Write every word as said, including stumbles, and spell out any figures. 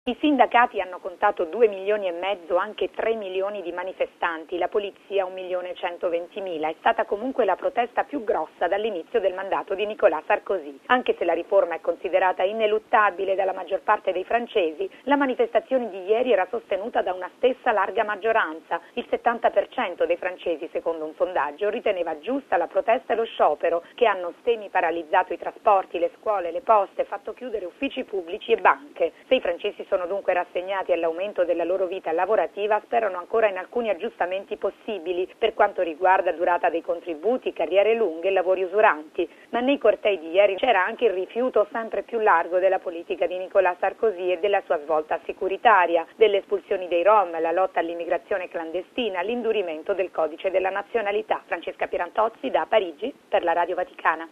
I sindacati hanno contato due milioni e mezzo, anche tre milioni di manifestanti, la polizia un milione centoventimila. È stata comunque la protesta più grossa dall'inizio del mandato di Nicolas Sarkozy. Anche se la riforma è considerata ineluttabile dalla maggior parte dei francesi, la manifestazione di ieri era sostenuta da una stessa larga maggioranza. Il settanta per cento dei francesi, secondo un sondaggio, riteneva giusta la protesta e lo sciopero, che hanno semi-paralizzato i trasporti, le scuole, le poste, fatto chiudere uffici pubblici e banche. Se i francesi sono dunque rassegnati all'aumento della loro vita lavorativa, sperano ancora in alcuni aggiustamenti possibili per quanto riguarda durata dei contributi, carriere lunghe e lavori usuranti. Ma nei cortei di ieri c'era anche il rifiuto sempre più largo della politica di Nicolas Sarkozy e della sua svolta securitaria, delle espulsioni dei Rom, la lotta all'immigrazione clandestina, l'indurimento del codice della nazionalità. Francesca Pierantozzi da Parigi per la Radio Vaticana.